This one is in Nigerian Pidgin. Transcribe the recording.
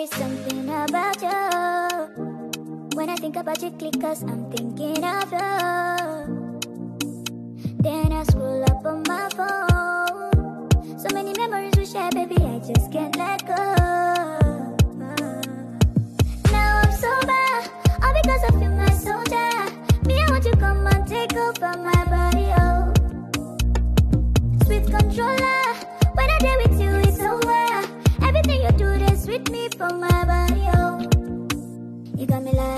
is something about you. When I think about you, click, cause I'm thinking of you. Then I scroll up on my phone. So many memories we share, baby, I just can't let go. Now I'm sober, all because of you, my soldier. Me, I want you come and take over my body, oh. Sweet controller, when I day with you, it's over. Everything you do, they sweet me for my body, oh. You got me like